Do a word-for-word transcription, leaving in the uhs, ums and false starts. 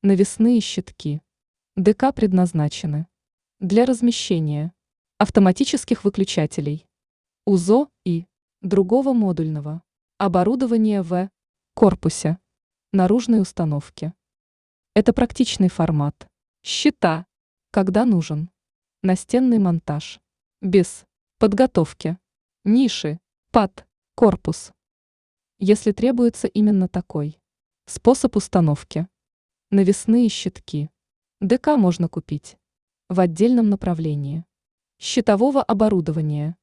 Навесные щитки. ДК предназначены для размещения автоматических выключателей, УЗО и другого модульного оборудования в корпусе наружной установки. Это практичный формат щита, когда нужен настенный монтаж без подготовки ниши под корпус. Если требуется именно такой способ установки, навесные щитки ДК можно купить в отдельном направлении щитового оборудования.